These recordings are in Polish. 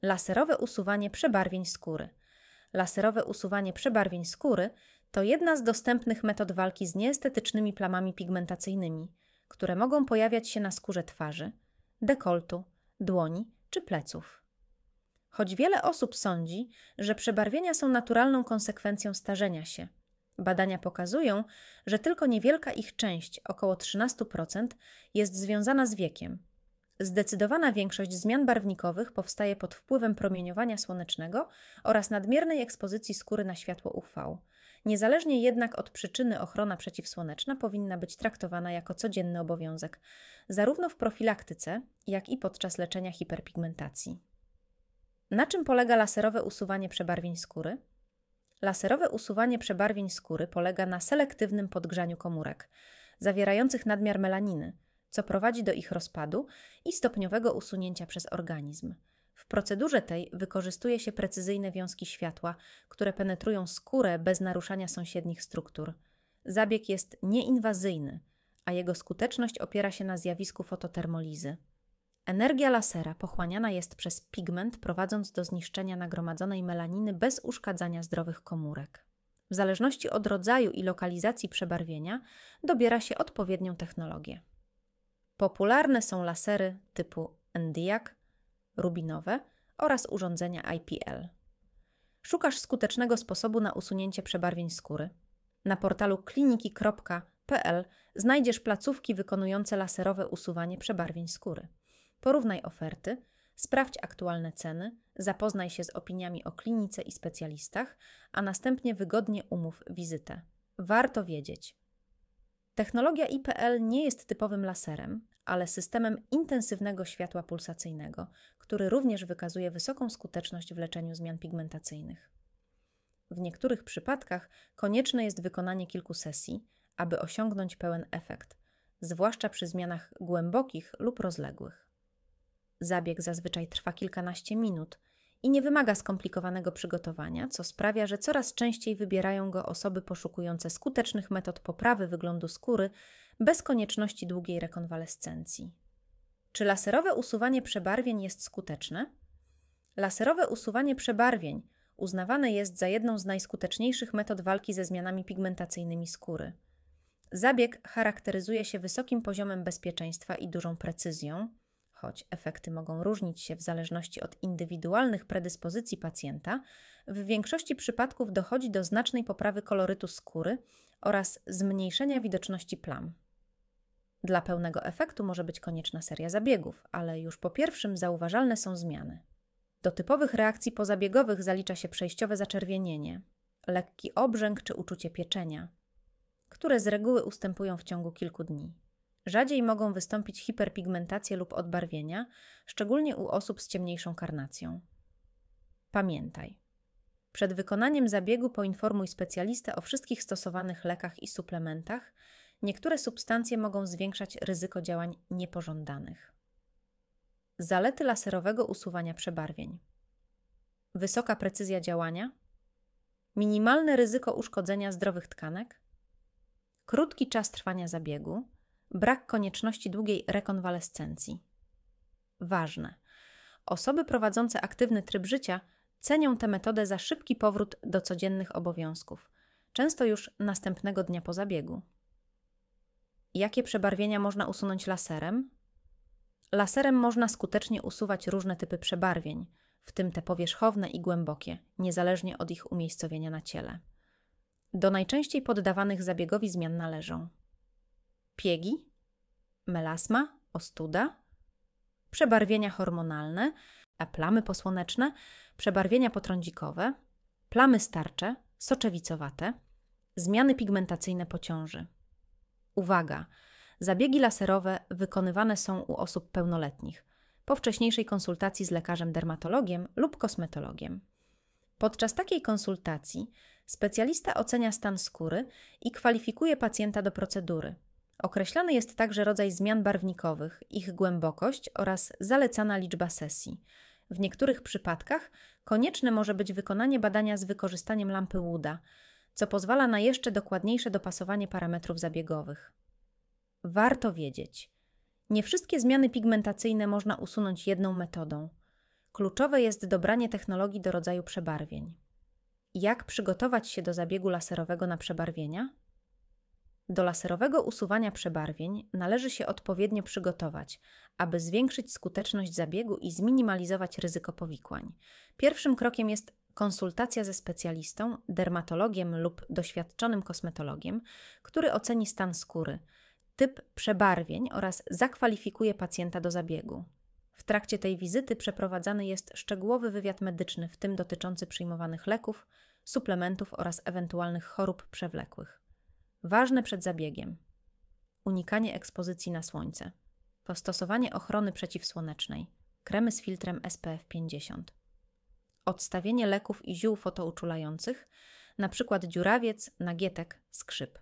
Laserowe usuwanie przebarwień skóry. Laserowe usuwanie przebarwień skóry to jedna z dostępnych metod walki z nieestetycznymi plamami pigmentacyjnymi, które mogą pojawiać się na skórze twarzy, dekoltu, dłoni czy pleców. Choć wiele osób sądzi, że przebarwienia są naturalną konsekwencją starzenia się, badania pokazują, że tylko niewielka ich część, około 13%, jest związana z wiekiem. Zdecydowana większość zmian barwnikowych powstaje pod wpływem promieniowania słonecznego oraz nadmiernej ekspozycji skóry na światło UV. Niezależnie jednak od przyczyny ochrona przeciwsłoneczna powinna być traktowana jako codzienny obowiązek, zarówno w profilaktyce, jak i podczas leczenia hiperpigmentacji. Na czym polega laserowe usuwanie przebarwień skóry? Laserowe usuwanie przebarwień skóry polega na selektywnym podgrzaniu komórek, zawierających nadmiar melaniny, co prowadzi do ich rozpadu i stopniowego usunięcia przez organizm. W procedurze tej wykorzystuje się precyzyjne wiązki światła, które penetrują skórę bez naruszania sąsiednich struktur. Zabieg jest nieinwazyjny, a jego skuteczność opiera się na zjawisku fototermolizy. Energia lasera pochłaniana jest przez pigment, prowadząc do zniszczenia nagromadzonej melaniny bez uszkadzania zdrowych komórek. W zależności od rodzaju i lokalizacji przebarwienia dobiera się odpowiednią technologię. Popularne są lasery typu NDIAC, rubinowe oraz urządzenia IPL. Szukasz skutecznego sposobu na usunięcie przebarwień skóry? Na portalu kliniki.pl znajdziesz placówki wykonujące laserowe usuwanie przebarwień skóry. Porównaj oferty, sprawdź aktualne ceny, zapoznaj się z opiniami o klinice i specjalistach, a następnie wygodnie umów wizytę. Warto wiedzieć. Technologia IPL nie jest typowym laserem, ale systemem intensywnego światła pulsacyjnego, który również wykazuje wysoką skuteczność w leczeniu zmian pigmentacyjnych. W niektórych przypadkach konieczne jest wykonanie kilku sesji, aby osiągnąć pełen efekt, zwłaszcza przy zmianach głębokich lub rozległych. Zabieg zazwyczaj trwa kilkanaście minut i nie wymaga skomplikowanego przygotowania, co sprawia, że coraz częściej wybierają go osoby poszukujące skutecznych metod poprawy wyglądu skóry bez konieczności długiej rekonwalescencji. Czy laserowe usuwanie przebarwień jest skuteczne? Laserowe usuwanie przebarwień uznawane jest za jedną z najskuteczniejszych metod walki ze zmianami pigmentacyjnymi skóry. Zabieg charakteryzuje się wysokim poziomem bezpieczeństwa i dużą precyzją, choć efekty mogą różnić się w zależności od indywidualnych predyspozycji pacjenta, w większości przypadków dochodzi do znacznej poprawy kolorytu skóry oraz zmniejszenia widoczności plam. Dla pełnego efektu może być konieczna seria zabiegów, ale już po pierwszym zauważalne są zmiany. Do typowych reakcji pozabiegowych zalicza się przejściowe zaczerwienienie, lekki obrzęk czy uczucie pieczenia, które z reguły ustępują w ciągu kilku dni. Rzadziej mogą wystąpić hiperpigmentacje lub odbarwienia, szczególnie u osób z ciemniejszą karnacją. Pamiętaj, przed wykonaniem zabiegu poinformuj specjalistę o wszystkich stosowanych lekach i suplementach. Niektóre substancje mogą zwiększać ryzyko działań niepożądanych. Zalety laserowego usuwania przebarwień. Wysoka precyzja działania, minimalne ryzyko uszkodzenia zdrowych tkanek, krótki czas trwania zabiegu, brak konieczności długiej rekonwalescencji. Ważne. Osoby prowadzące aktywny tryb życia cenią tę metodę za szybki powrót do codziennych obowiązków, często już następnego dnia po zabiegu. Jakie przebarwienia można usunąć laserem? Laserem można skutecznie usuwać różne typy przebarwień, w tym te powierzchowne i głębokie, niezależnie od ich umiejscowienia na ciele. Do najczęściej poddawanych zabiegowi zmian należą piegi, melasma, ostuda, przebarwienia hormonalne, plamy posłoneczne, przebarwienia potrądzikowe, plamy starcze, soczewicowate, zmiany pigmentacyjne po ciąży. Uwaga! Zabiegi laserowe wykonywane są u osób pełnoletnich, po wcześniejszej konsultacji z lekarzem dermatologiem lub kosmetologiem. Podczas takiej konsultacji specjalista ocenia stan skóry i kwalifikuje pacjenta do procedury. Określany jest także rodzaj zmian barwnikowych, ich głębokość oraz zalecana liczba sesji. W niektórych przypadkach konieczne może być wykonanie badania z wykorzystaniem lampy Wooda, co pozwala na jeszcze dokładniejsze dopasowanie parametrów zabiegowych. Warto wiedzieć, nie wszystkie zmiany pigmentacyjne można usunąć jedną metodą. Kluczowe jest dobranie technologii do rodzaju przebarwień. Jak przygotować się do zabiegu laserowego na przebarwienia? Do laserowego usuwania przebarwień należy się odpowiednio przygotować, aby zwiększyć skuteczność zabiegu i zminimalizować ryzyko powikłań. Pierwszym krokiem jest konsultacja ze specjalistą, dermatologiem lub doświadczonym kosmetologiem, który oceni stan skóry, typ przebarwień oraz zakwalifikuje pacjenta do zabiegu. W trakcie tej wizyty przeprowadzany jest szczegółowy wywiad medyczny, w tym dotyczący przyjmowanych leków, suplementów oraz ewentualnych chorób przewlekłych. Ważne przed zabiegiem: unikanie ekspozycji na słońce, stosowanie ochrony przeciwsłonecznej, kremy z filtrem SPF 50, odstawienie leków i ziół fotouczulających, np. dziurawiec, nagietek, skrzyp.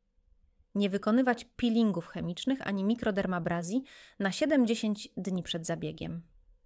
Nie wykonywać peelingów chemicznych ani mikrodermabrazji na 7-10 dni przed zabiegiem.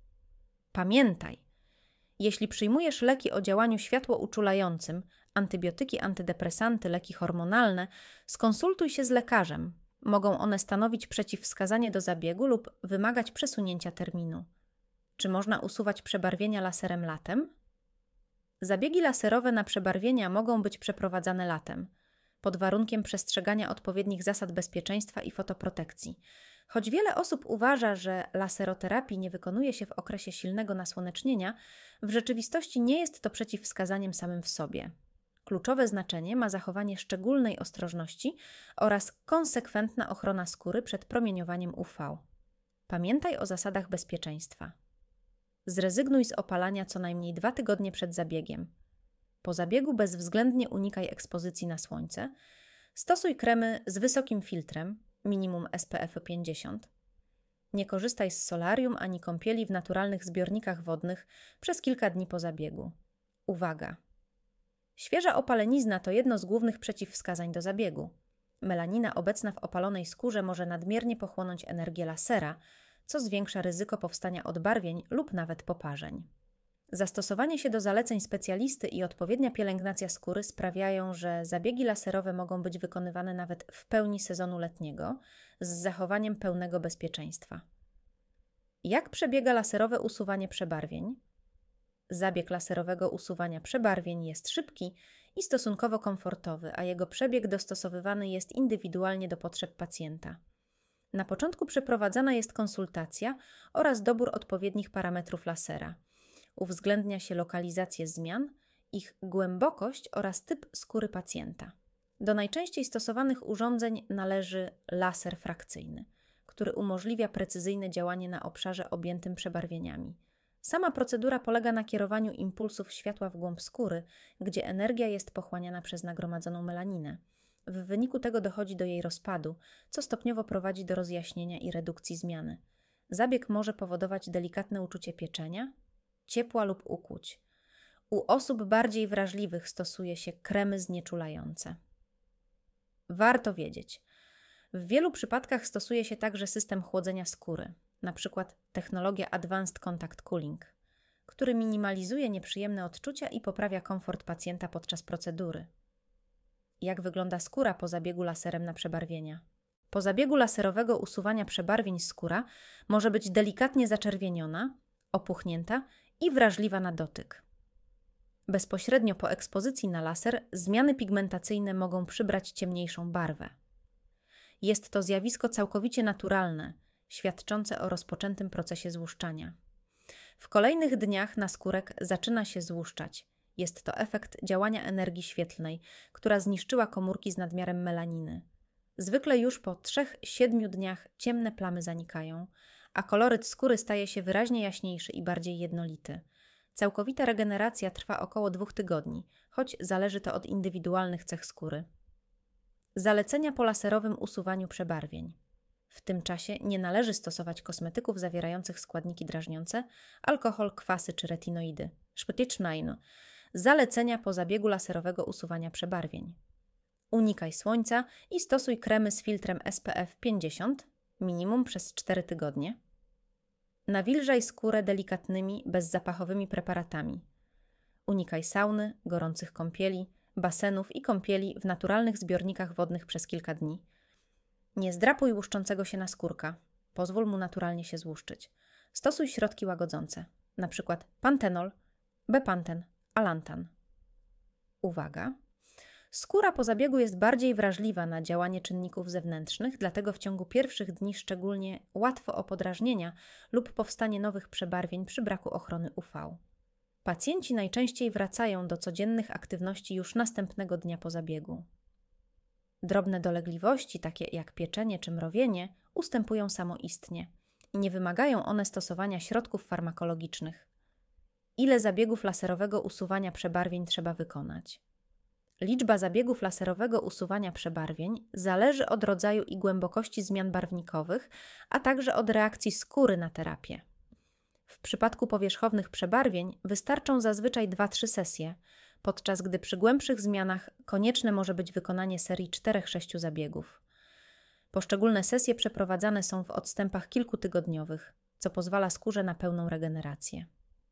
Pamiętaj, jeśli przyjmujesz leki o działaniu światłouczulającym, antybiotyki, antydepresanty, leki hormonalne, skonsultuj się z lekarzem. Mogą one stanowić przeciwwskazanie do zabiegu lub wymagać przesunięcia terminu. Czy można usuwać przebarwienia laserem latem? Zabiegi laserowe na przebarwienia mogą być przeprowadzane latem, pod warunkiem przestrzegania odpowiednich zasad bezpieczeństwa i fotoprotekcji. Choć wiele osób uważa, że laseroterapii nie wykonuje się w okresie silnego nasłonecznienia, w rzeczywistości nie jest to przeciwwskazaniem samym w sobie. Kluczowe znaczenie ma zachowanie szczególnej ostrożności oraz konsekwentna ochrona skóry przed promieniowaniem UV. Pamiętaj o zasadach bezpieczeństwa. Zrezygnuj z opalania co najmniej 2 tygodnie przed zabiegiem. Po zabiegu bezwzględnie unikaj ekspozycji na słońce. Stosuj kremy z wysokim filtrem, minimum SPF 50. Nie korzystaj z solarium ani kąpieli w naturalnych zbiornikach wodnych przez kilka dni po zabiegu. Uwaga! Świeża opalenizna to jedno z głównych przeciwwskazań do zabiegu. Melanina obecna w opalonej skórze może nadmiernie pochłonąć energię lasera, co zwiększa ryzyko powstania odbarwień lub nawet poparzeń. Zastosowanie się do zaleceń specjalisty i odpowiednia pielęgnacja skóry sprawiają, że zabiegi laserowe mogą być wykonywane nawet w pełni sezonu letniego z zachowaniem pełnego bezpieczeństwa. Jak przebiega laserowe usuwanie przebarwień? Zabieg laserowego usuwania przebarwień jest szybki i stosunkowo komfortowy, a jego przebieg dostosowywany jest indywidualnie do potrzeb pacjenta. Na początku przeprowadzana jest konsultacja oraz dobór odpowiednich parametrów lasera. Uwzględnia się lokalizację zmian, ich głębokość oraz typ skóry pacjenta. Do najczęściej stosowanych urządzeń należy laser frakcyjny, który umożliwia precyzyjne działanie na obszarze objętym przebarwieniami. Sama procedura polega na kierowaniu impulsów światła w głąb skóry, gdzie energia jest pochłaniana przez nagromadzoną melaninę. W wyniku tego dochodzi do jej rozpadu, co stopniowo prowadzi do rozjaśnienia i redukcji zmiany. Zabieg może powodować delikatne uczucie pieczenia, ciepła lub ukłuć. U osób bardziej wrażliwych stosuje się kremy znieczulające. Warto wiedzieć, w wielu przypadkach stosuje się także system chłodzenia skóry, np. technologia Advanced Contact Cooling, który minimalizuje nieprzyjemne odczucia i poprawia komfort pacjenta podczas procedury. Jak wygląda skóra po zabiegu laserem na przebarwienia? Po zabiegu laserowego usuwania przebarwień skóra może być delikatnie zaczerwieniona, opuchnięta i wrażliwa na dotyk. Bezpośrednio po ekspozycji na laser zmiany pigmentacyjne mogą przybrać ciemniejszą barwę. Jest to zjawisko całkowicie naturalne, świadczące o rozpoczętym procesie złuszczania. W kolejnych dniach naskórek zaczyna się złuszczać. Jest to efekt działania energii świetlnej, która zniszczyła komórki z nadmiarem melaniny. Zwykle już po 3-7 dniach ciemne plamy zanikają, a koloryt skóry staje się wyraźnie jaśniejszy i bardziej jednolity. Całkowita regeneracja trwa około 2 tygodni, choć zależy to od indywidualnych cech skóry. Zalecenia po laserowym usuwaniu przebarwień. W tym czasie nie należy stosować kosmetyków zawierających składniki drażniące, alkohol, kwasy czy retinoidy. Szpytycznajno. Zalecenia po zabiegu laserowego usuwania przebarwień. Unikaj słońca i stosuj kremy z filtrem SPF 50, minimum przez 4 tygodnie. Nawilżaj skórę delikatnymi, bezzapachowymi preparatami. Unikaj sauny, gorących kąpieli, basenów i kąpieli w naturalnych zbiornikach wodnych przez kilka dni. Nie zdrapuj łuszczącego się naskórka. Pozwól mu naturalnie się złuszczyć. Stosuj środki łagodzące. np. pantenol, bepanten, alantan. Uwaga! Skóra po zabiegu jest bardziej wrażliwa na działanie czynników zewnętrznych, dlatego w ciągu pierwszych dni szczególnie łatwo o podrażnienia lub powstanie nowych przebarwień przy braku ochrony UV. Pacjenci najczęściej wracają do codziennych aktywności już następnego dnia po zabiegu. Drobne dolegliwości, takie jak pieczenie czy mrowienie, ustępują samoistnie i nie wymagają one stosowania środków farmakologicznych. Ile zabiegów laserowego usuwania przebarwień trzeba wykonać? Liczba zabiegów laserowego usuwania przebarwień zależy od rodzaju i głębokości zmian barwnikowych, a także od reakcji skóry na terapię. W przypadku powierzchownych przebarwień wystarczą zazwyczaj 2-3 sesje, podczas gdy przy głębszych zmianach konieczne może być wykonanie serii 4-6 zabiegów. Poszczególne sesje przeprowadzane są w odstępach kilkutygodniowych, co pozwala skórze na pełną regenerację.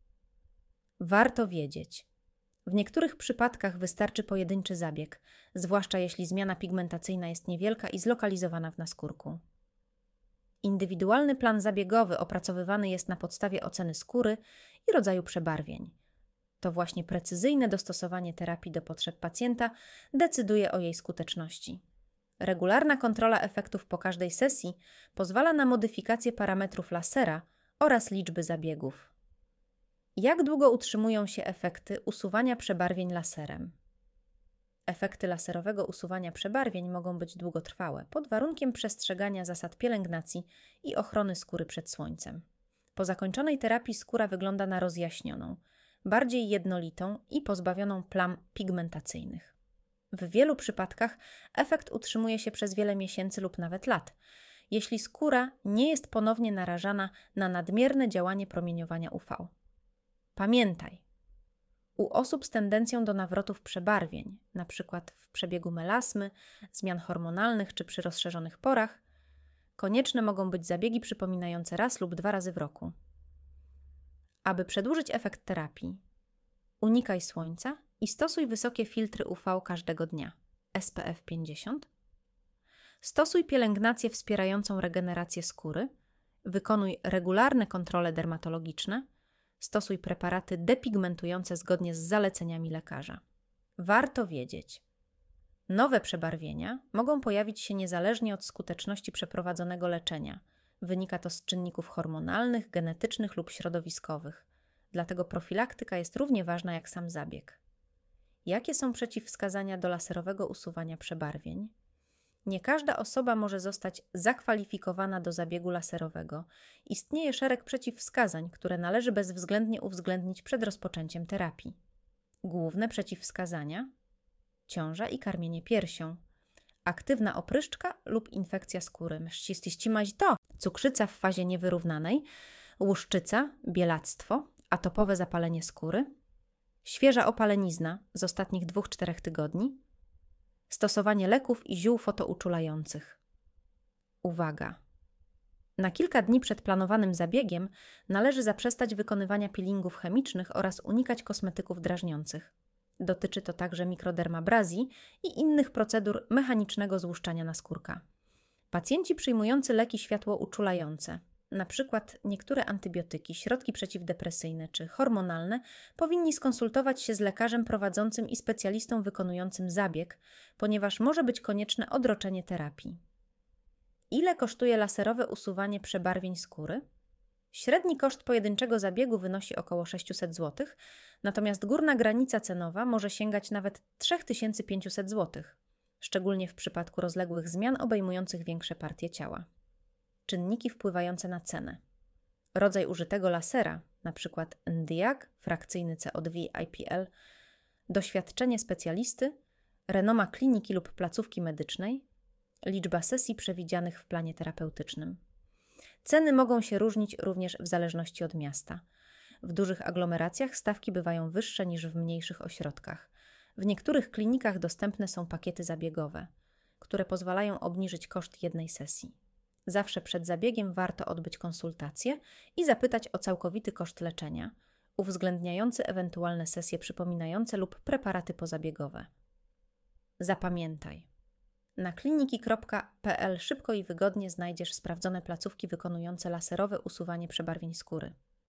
Warto wiedzieć: w niektórych przypadkach wystarczy pojedynczy zabieg, zwłaszcza jeśli zmiana pigmentacyjna jest niewielka i zlokalizowana w naskórku. Indywidualny plan zabiegowy opracowywany jest na podstawie oceny skóry i rodzaju przebarwień. To właśnie precyzyjne dostosowanie terapii do potrzeb pacjenta decyduje o jej skuteczności. Regularna kontrola efektów po każdej sesji pozwala na modyfikację parametrów lasera oraz liczby zabiegów. Jak długo utrzymują się efekty usuwania przebarwień laserem? Efekty laserowego usuwania przebarwień mogą być długotrwałe, pod warunkiem przestrzegania zasad pielęgnacji i ochrony skóry przed słońcem. Po zakończonej terapii skóra wygląda na rozjaśnioną, bardziej jednolitą i pozbawioną plam pigmentacyjnych. W wielu przypadkach efekt utrzymuje się przez wiele miesięcy lub nawet lat, jeśli skóra nie jest ponownie narażana na nadmierne działanie promieniowania UV. Pamiętaj, u osób z tendencją do nawrotów przebarwień, np. w przebiegu melasmy, zmian hormonalnych czy przy rozszerzonych porach, konieczne mogą być zabiegi przypominające raz lub 2 razy w roku. Aby przedłużyć efekt terapii, unikaj słońca i stosuj wysokie filtry UV każdego dnia, SPF 50. Stosuj pielęgnację wspierającą regenerację skóry, wykonuj regularne kontrole dermatologiczne, stosuj preparaty depigmentujące zgodnie z zaleceniami lekarza. Warto wiedzieć: nowe przebarwienia mogą pojawić się niezależnie od skuteczności przeprowadzonego leczenia. Wynika to z czynników hormonalnych, genetycznych lub środowiskowych. Dlatego profilaktyka jest równie ważna jak sam zabieg. Jakie są przeciwwskazania do laserowego usuwania przebarwień? Nie każda osoba może zostać zakwalifikowana do zabiegu laserowego. Istnieje szereg przeciwwskazań, które należy bezwzględnie uwzględnić przed rozpoczęciem terapii. Główne przeciwwskazania: ciąża i karmienie piersią, aktywna opryszczka lub infekcja skóry, cukrzyca w fazie niewyrównanej, łuszczyca, bielactwo, atopowe zapalenie skóry, świeża opalenizna z ostatnich 2-4 tygodni, stosowanie leków i ziół fotouczulających. Uwaga! Na kilka dni przed planowanym zabiegiem należy zaprzestać wykonywania peelingów chemicznych oraz unikać kosmetyków drażniących. Dotyczy to także mikrodermabrazji i innych procedur mechanicznego złuszczania naskórka. Pacjenci przyjmujący leki światłouczulające, np. niektóre antybiotyki, środki przeciwdepresyjne czy hormonalne, powinni skonsultować się z lekarzem prowadzącym i specjalistą wykonującym zabieg, ponieważ może być konieczne odroczenie terapii. Ile kosztuje laserowe usuwanie przebarwień skóry? Średni koszt pojedynczego zabiegu wynosi około 600 zł, natomiast górna granica cenowa może sięgać nawet 3500 zł, szczególnie w przypadku rozległych zmian obejmujących większe partie ciała. Czynniki wpływające na cenę: rodzaj użytego lasera, np. Nd:YAG, frakcyjny CO2 IPL, doświadczenie specjalisty, renoma kliniki lub placówki medycznej, liczba sesji przewidzianych w planie terapeutycznym. Ceny mogą się różnić również w zależności od miasta. W dużych aglomeracjach stawki bywają wyższe niż w mniejszych ośrodkach. W niektórych klinikach dostępne są pakiety zabiegowe, które pozwalają obniżyć koszt jednej sesji. Zawsze przed zabiegiem warto odbyć konsultację i zapytać o całkowity koszt leczenia, uwzględniający ewentualne sesje przypominające lub preparaty pozabiegowe. Zapamiętaj: na kliniki.pl szybko i wygodnie znajdziesz sprawdzone placówki wykonujące laserowe usuwanie przebarwień skóry.